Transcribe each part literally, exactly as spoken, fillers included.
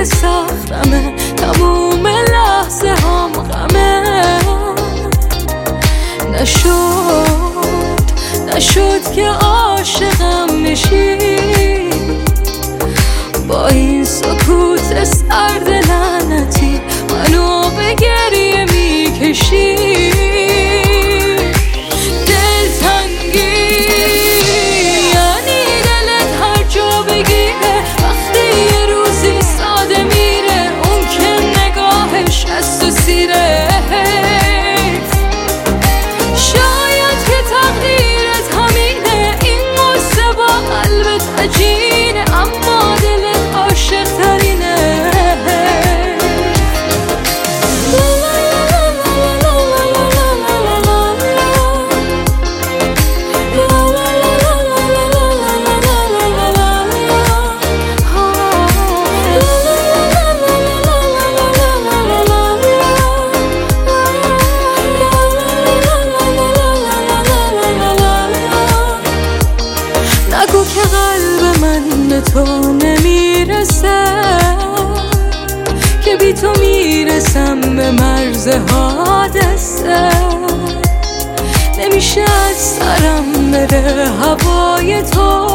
سختمه، تموم لحظه هم غمه. نشد نشد که عاشقم میشی، با این سکوت سرد لعنتی منو به گریه میکشی. دلتنگی یعنی دلت هر جا بگیره، وقتی یه روزی ساده میره اون که نگاهش از تو سیره. شاید که تقدیرت همینه، این قصه با قلبت عجینه، اما دلت عاشق ترینه. نگو که قلب من به تو نمیرسه، که بی تو میرسم به مرز حادثه. نمیشه از سرم بره هوای تو،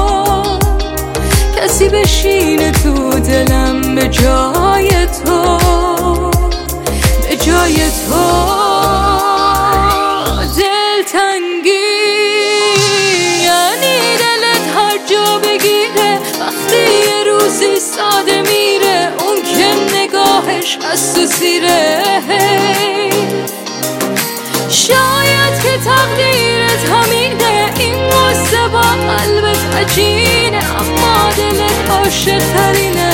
کسی بشینه تو دلم به جای تو، به جای تو. دلتنگی یعنی دلت هر جا بگیره، وقتی یه روزی ساده میره اون که نگاهش از تو سیره. شاید که تقدیرت همینه، این قصه با قلبت عجینه، اما دلت عاشق ترینه.